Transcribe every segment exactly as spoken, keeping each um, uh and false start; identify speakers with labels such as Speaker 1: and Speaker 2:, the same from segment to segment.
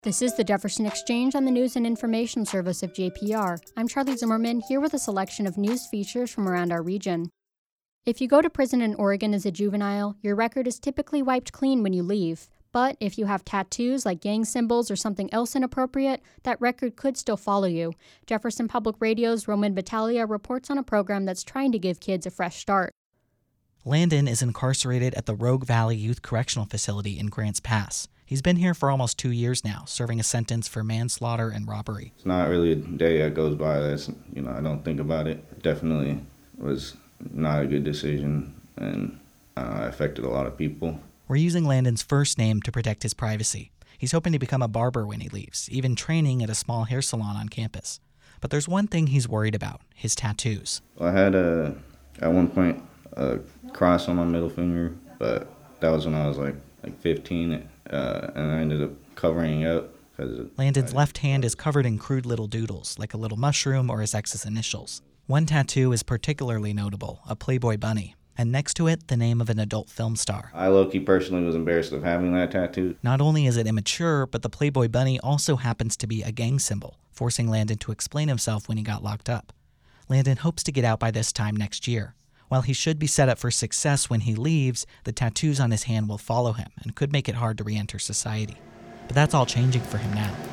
Speaker 1: This is the Jefferson Exchange on the News and Information Service of J P R. I'm Charlie Zimmerman, here with a selection of news features from around our region. If you go to prison in Oregon as a juvenile, your record is typically wiped clean when you leave. But if you have tattoos like gang symbols or something else inappropriate, that record could still follow you. Jefferson Public Radio's Roman Battaglia reports on a program that's trying to give kids a fresh start.
Speaker 2: Landon is incarcerated at the Rogue Valley Youth Correctional Facility in Grants Pass. He's been here for almost two years now, serving a sentence for manslaughter and robbery.
Speaker 3: It's not really a day that goes by that's, you know, I don't think about it. It definitely was not a good decision, and uh, affected a lot of people.
Speaker 2: We're using Landon's first name to protect his privacy. He's hoping to become a barber when he leaves, even training at a small hair salon on campus. But there's one thing he's worried about, his tattoos.
Speaker 3: Well, I had, a, at one point, a cross on my middle finger, but that was when I was like, like fifteen. Uh, and I ended up covering it up. Cause
Speaker 2: Landon's
Speaker 3: I,
Speaker 2: left hand is covered in crude little doodles, like a little mushroom or his ex's initials. One tattoo is particularly notable, a Playboy bunny, and next to it, the name of an adult film star.
Speaker 3: I low-key personally was embarrassed of having that tattoo.
Speaker 2: Not only is it immature, but the Playboy bunny also happens to be a gang symbol, forcing Landon to explain himself when he got locked up. Landon hopes to get out by this time next year. While he should be set up for success when he leaves, the tattoos on his hand will follow him and could make it hard to re-enter society. But that's all changing for him now.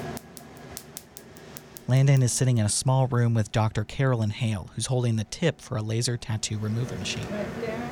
Speaker 2: Landon is sitting in a small room with Doctor Carolyn Hale, who's holding the tip for a laser tattoo removal machine.
Speaker 4: Right there.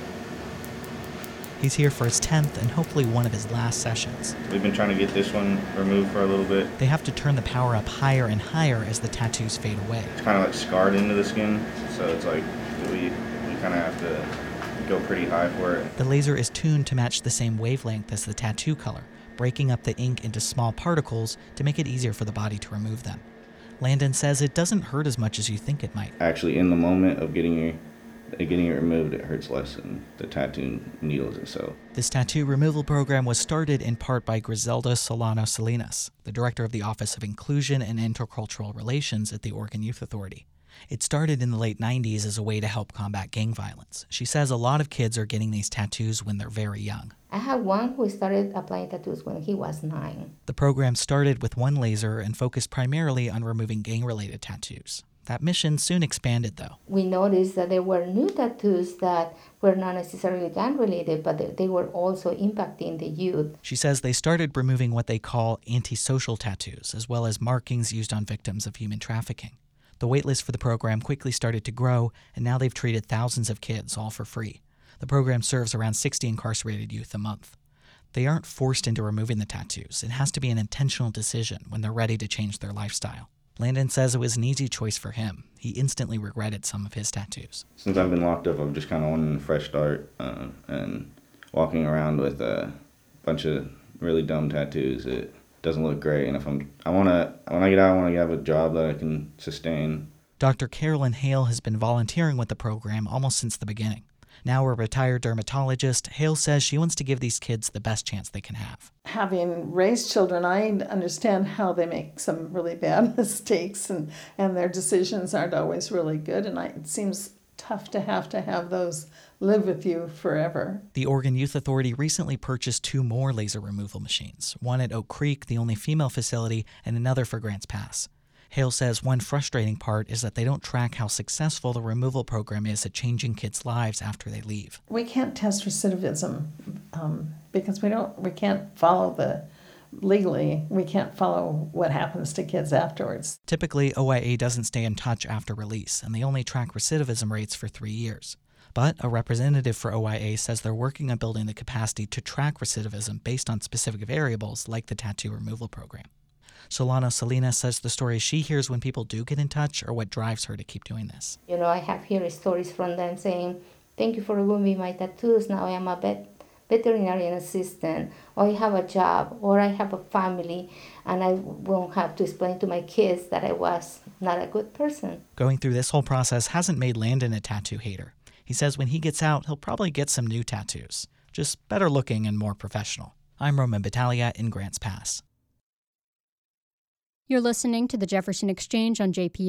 Speaker 2: He's here for his tenth and hopefully one of his last sessions.
Speaker 3: We've been trying to get this one removed for a little bit.
Speaker 2: They have to turn the power up higher and higher as the tattoos fade away.
Speaker 3: It's kind of like scarred into the skin, so it's like we, we kind of have to go pretty high for it.
Speaker 2: The laser is tuned to match the same wavelength as the tattoo color, breaking up the ink into small particles to make it easier for the body to remove them. Landon says it doesn't hurt as much as you think it might.
Speaker 3: Actually, in the moment of getting your getting it removed, it hurts less than the tattoo needles itself.
Speaker 2: This tattoo removal program was started in part by Griselda Solano Salinas, the director of the Office of Inclusion and Intercultural Relations at the Oregon Youth Authority. It started in the late nineties as a way to help combat gang violence. She says a lot of kids are getting these tattoos when they're very young.
Speaker 4: I have one who started applying tattoos when he was nine.
Speaker 2: The program started with one laser and focused primarily on removing gang-related tattoos. That mission soon expanded, though.
Speaker 4: We noticed that there were new tattoos that were not necessarily gang-related, but they, they were also impacting the youth.
Speaker 2: She says they started removing what they call antisocial tattoos, as well as markings used on victims of human trafficking. The waitlist for the program quickly started to grow, and now they've treated thousands of kids, all for free. The program serves around sixty incarcerated youth a month. They aren't forced into removing the tattoos. It has to be an intentional decision when they're ready to change their lifestyle. Landon says it was an easy choice for him. He instantly regretted some of his tattoos.
Speaker 3: Since I've been locked up, I've just kind of wanted a fresh start, uh, and walking around with a bunch of really dumb tattoos, it doesn't look great. And if I'm, I want to, when I get out, I want to have a job that I can sustain.
Speaker 2: Doctor Carolyn Hale has been volunteering with the program almost since the beginning. Now a retired dermatologist, Hale says she wants to give these kids the best chance they can have.
Speaker 5: Having raised children, I understand how they make some really bad mistakes, and, and their decisions aren't always really good, and I, it seems tough to have to have those live with you forever.
Speaker 2: The Oregon Youth Authority recently purchased two more laser removal machines, one at Oak Creek, the only female facility, and another for Grants Pass. Hale says one frustrating part is that they don't track how successful the removal program is at changing kids' lives after they leave.
Speaker 5: We can't test recidivism um, because we don't. We can't follow the legally. We can't follow what happens to kids afterwards.
Speaker 2: Typically, O I A doesn't stay in touch after release, and they only track recidivism rates for three years. But a representative for O I A says they're working on building the capacity to track recidivism based on specific variables like the tattoo removal program. Solano Salinas says the stories she hears when people do get in touch are what drives her to keep doing this.
Speaker 4: You know, I have here stories from them saying, thank you for removing my tattoos. Now I am a vet- veterinarian assistant, or I have a job, or I have a family, and I won't have to explain to my kids that I was not a good person.
Speaker 2: Going through this whole process hasn't made Landon a tattoo hater. He says when he gets out, he'll probably get some new tattoos, just better looking and more professional. I'm Roman Battaglia in Grants Pass.
Speaker 1: You're listening to the Jefferson Exchange on J P R.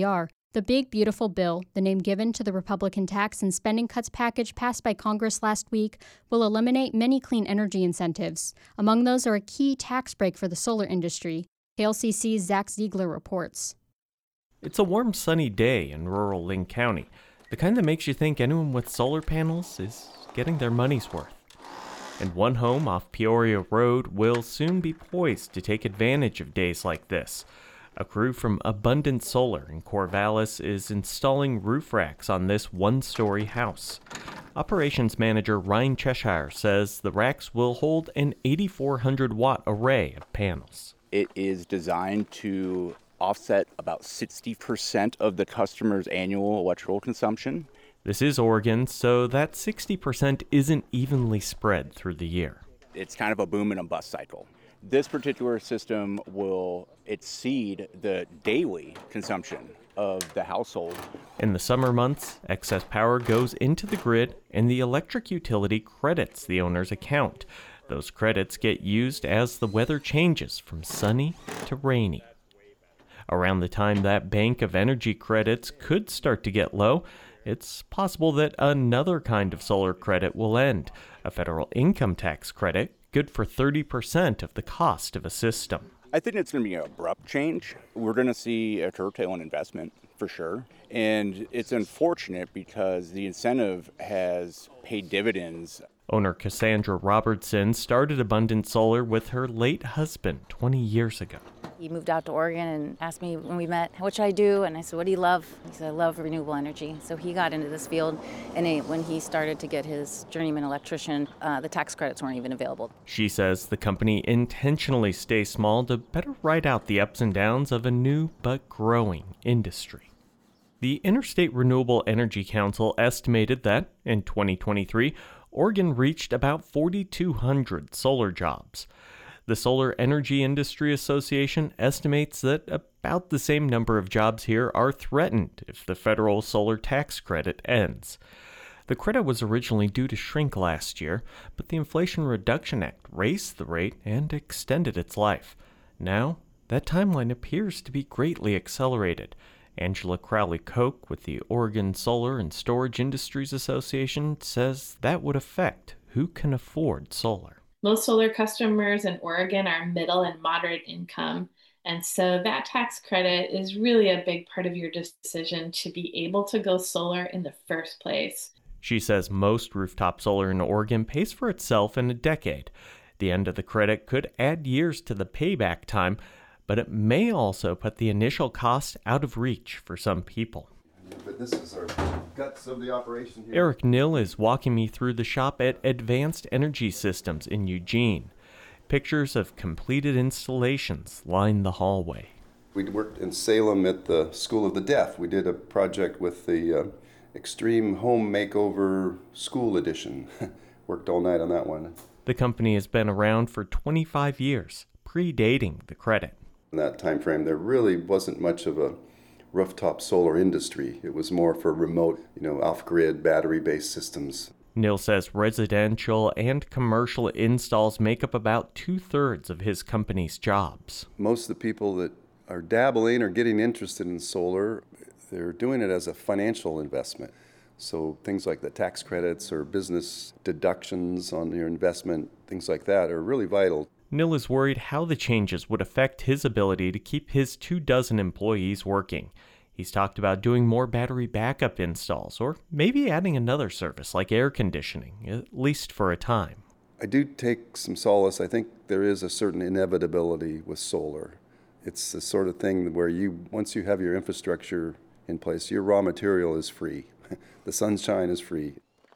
Speaker 1: The Big Beautiful Bill, the name given to the Republican tax and spending cuts package passed by Congress last week, will eliminate many clean energy incentives. Among those are a key tax break for the solar industry. K L C C's Zach Ziegler reports.
Speaker 6: It's a warm, sunny day in rural Linn County, the kind that makes you think anyone with solar panels is getting their money's worth. And one home off Peoria Road will soon be poised to take advantage of days like this. A crew from Abundant Solar in Corvallis is installing roof racks on this one-story house. Operations manager Ryan Cheshire says the racks will hold an eighty-four hundred watt array of panels.
Speaker 7: It is designed to offset about sixty percent of the customer's annual electrical consumption.
Speaker 6: This is Oregon, so that sixty percent isn't evenly spread through the year.
Speaker 7: It's kind of a boom and a bust cycle. This particular system will exceed the daily consumption of the household.
Speaker 6: In the summer months, excess power goes into the grid and the electric utility credits the owner's account. Those credits get used as the weather changes from sunny to rainy. Around the time that bank of energy credits could start to get low, it's possible that another kind of solar credit will end, a federal income tax credit good for thirty percent of the cost of a system.
Speaker 7: I think it's going to be an abrupt change. We're going to see a curtail in investment for sure. And it's unfortunate because the incentive has paid dividends.
Speaker 6: Owner Cassandra Robertson started Abundant Solar with her late husband twenty years ago.
Speaker 8: He moved out to Oregon and asked me when we met, what should I do? And I said, what do you love? He said, I love renewable energy. So he got into this field, and he, when he started to get his journeyman electrician, uh, the tax credits weren't even available.
Speaker 6: She says the company intentionally stays small to better ride out the ups and downs of a new but growing industry. The Interstate Renewable Energy Council estimated that, in twenty twenty-three, Oregon reached about forty-two hundred solar jobs. The Solar Energy Industry Association estimates that about the same number of jobs here are threatened if the federal solar tax credit ends. The credit was originally due to shrink last year, but the Inflation Reduction Act raised the rate and extended its life. Now, that timeline appears to be greatly accelerated. Angela Crowley-Koch with the Oregon Solar and Storage Industries Association says that would affect who can afford solar.
Speaker 9: Most solar customers in Oregon are middle and moderate income, and so that tax credit is really a big part of your decision to be able to go solar in the first place.
Speaker 6: She says most rooftop solar in Oregon pays for itself in a decade. The end of the credit could add years to the payback time, but it may also put the initial cost out of reach for some people.
Speaker 10: But this is our guts of the operation here.
Speaker 6: Eric Nill is walking me through the shop at Advanced Energy Systems in Eugene. Pictures of completed installations line the hallway.
Speaker 10: We worked in Salem at the School of the Deaf. We did a project with the uh, Extreme Home Makeover School Edition. Worked all night on that one.
Speaker 6: The company has been around for twenty-five years, predating the credit.
Speaker 10: In that time frame, there really wasn't much of a rooftop solar industry. It was more for remote, you know, off-grid battery-based systems.
Speaker 6: Nill says residential and commercial installs make up about two-thirds of his company's jobs.
Speaker 10: Most of the people that are dabbling or getting interested in solar, they're doing it as a financial investment. So things like the tax credits or business deductions on your investment, things like that are really vital.
Speaker 6: Nill is worried how the changes would affect his ability to keep his two dozen employees working. He's talked about doing more battery backup installs, or maybe adding another service like air conditioning, at least for a time.
Speaker 10: I do take some solace. I think there is a certain inevitability with solar. It's the sort of thing where you, once you have your infrastructure in place, your raw material is free. The sunshine is free.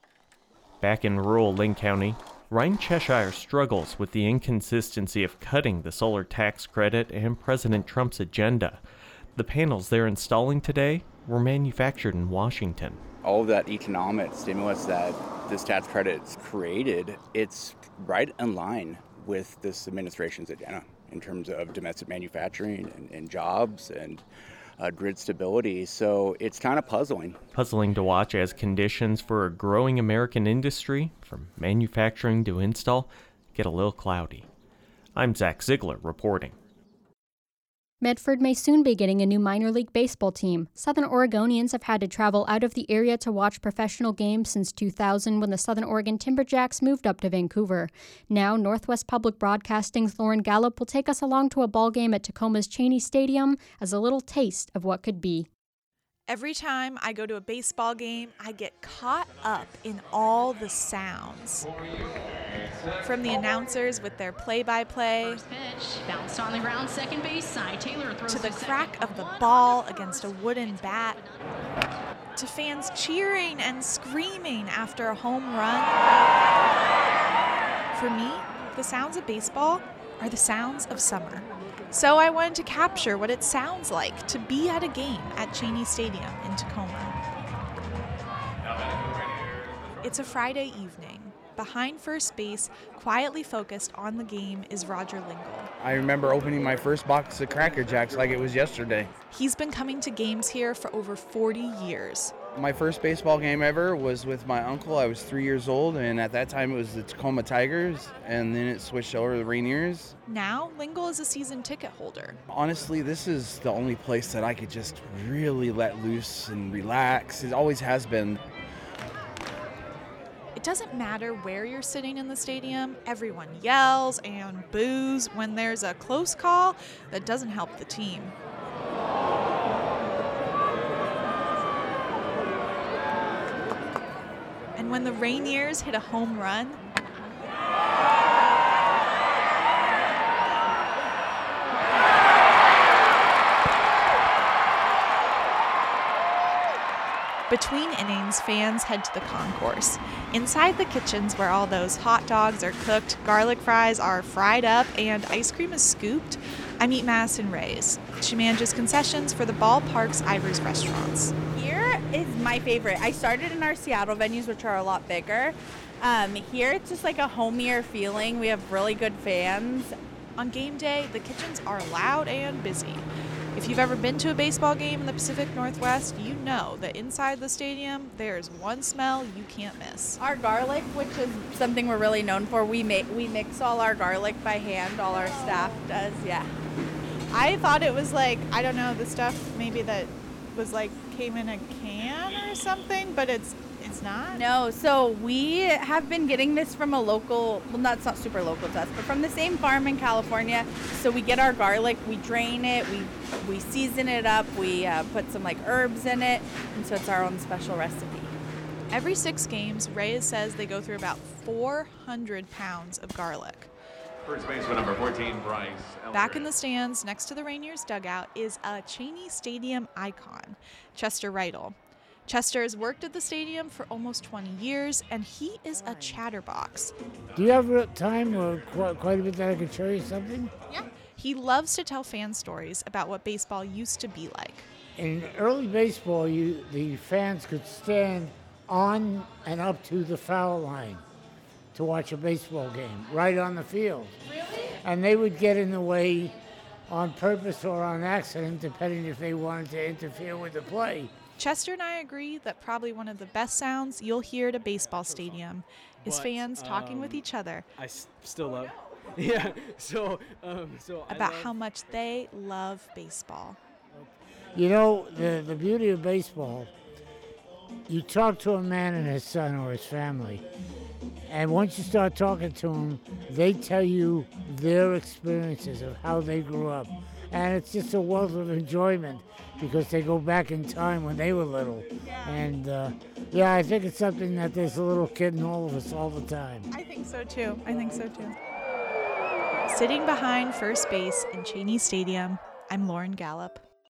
Speaker 6: Back in rural Linn County, Ryan Cheshire struggles with the inconsistency of cutting the solar tax credit and President Trump's agenda. The panels they're installing today were manufactured in Washington.
Speaker 7: All of that economic stimulus that this tax credit's created, it's right in line with this administration's agenda in terms of domestic manufacturing and, and jobs and uh, grid stability. So it's kind of puzzling.
Speaker 6: Puzzling to watch as conditions for a growing American industry, from manufacturing to install, get a little cloudy. I'm Zach Ziegler reporting.
Speaker 1: Medford may soon be getting a new minor league baseball team. Southern Oregonians have had to travel out of the area to watch professional games since two thousand when the Southern Oregon Timberjacks moved up to Vancouver. Now, Northwest Public Broadcasting's Lauren Gallup will take us along to a ball game at Tacoma's Cheney Stadium as a little taste of what could be.
Speaker 11: Every time I go to a baseball game, I get caught up in all the sounds. From the announcers with their play-by-play,
Speaker 12: First pitch, bounced on the ground, second base side. Taylor throws
Speaker 11: to the
Speaker 12: to
Speaker 11: crack
Speaker 12: second.
Speaker 11: of the ball against a wooden bat, to fans cheering and screaming after a home run. For me, the sounds of baseball are the sounds of summer. So I wanted to capture what it sounds like to be at a game at Cheney Stadium in Tacoma. It's a Friday evening. Behind first base, quietly focused on the game, is Roger Lingle.
Speaker 13: I remember opening my first box of Cracker Jacks like it was yesterday.
Speaker 11: He's been coming to games here for over forty years.
Speaker 13: My first baseball game ever was with my uncle. I was three years old, and at that time it was the Tacoma Tigers, and then it switched over to the Rainiers.
Speaker 11: Now, Lingle is a season ticket holder.
Speaker 13: Honestly, this is the only place that I could just really let loose and relax. It always has been.
Speaker 11: It doesn't matter where you're sitting in the stadium, everyone yells and boos when there's a close call that doesn't help the team. And when the Rainiers hit a home run, between innings, fans head to the concourse. Inside the kitchens where all those hot dogs are cooked, garlic fries are fried up, and ice cream is scooped, I meet Madison Reyes. She manages concessions for the ballpark's Ivers restaurants.
Speaker 14: Here is my favorite. I started in our Seattle venues, which are a lot bigger. Um, here it's just like a homier feeling. We have really good fans.
Speaker 11: On game day, the kitchens are loud and busy. If you've ever been to a baseball game in the Pacific Northwest, you know that inside the stadium, there's one smell you can't miss.
Speaker 14: Our garlic, which is something we're really known for, we make we mix all our garlic by hand. All our staff does, yeah.
Speaker 11: I thought it was like, I don't know, the stuff maybe that was like came in a can or something, but it's it's not.
Speaker 14: No, so we have been getting this from a local, well, that's not super local to us, but from the same farm in California. So we get our garlic, we drain it, we we season it up, we uh, put some like herbs in it, and so it's our own special recipe.
Speaker 11: Every six games, Reyes says they go through about four hundred pounds of garlic.
Speaker 15: First baseman number fourteen, Bryce.
Speaker 11: Back in the stands, next to the Rainiers dugout, is a Cheney Stadium icon, Chester Riedel. Chester has worked at the stadium for almost twenty years, and he is a chatterbox.
Speaker 16: Do you have time or quite, quite a bit that I could show you something?
Speaker 11: Yeah. He loves to tell fan stories about what baseball used to be like.
Speaker 16: In early baseball, you the fans could stand on and up to the foul line to watch a baseball game, right on the field.
Speaker 11: Really?
Speaker 16: And they would get in the way on purpose or on accident, depending if they wanted to interfere with the play.
Speaker 11: Chester and I agree that probably one of the best sounds you'll hear at a baseball stadium is
Speaker 17: but,
Speaker 11: fans talking
Speaker 17: um,
Speaker 11: with each other.
Speaker 17: I s- still love, yeah. So, um, so
Speaker 11: about
Speaker 17: I love,
Speaker 11: how much they love baseball.
Speaker 16: You know, the the beauty of baseball. You talk to a man and his son or his family, and once you start talking to them, they tell you their experiences of how they grew up, and it's just a wealth of enjoyment. Because they go back in time when they were little. And, uh, yeah, I think it's something that there's a little kid in all of us all the time.
Speaker 11: I think so, too. I think so, too. Sitting behind first base in Cheney Stadium, I'm Lauren Gallup.